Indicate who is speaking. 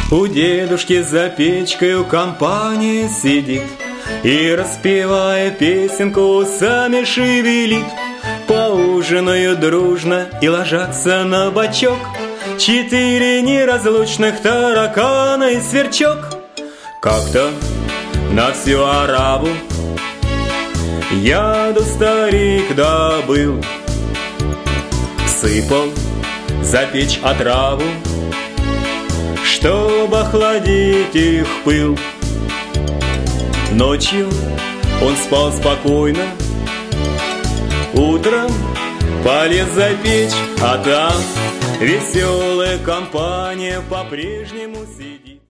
Speaker 1: У дедушки за печкою компания сидит и, распевая песенку, усами шевелит. Поужинают дружно и ложатся на бочок 4 неразлучных таракана и сверчок. Как-то на всю ораву яду старик добыл, всыпал за печь отраву, чтоб охладить их пыл. Ночью он спал спокойно, утром полез за печь, а там веселая компания по-прежнему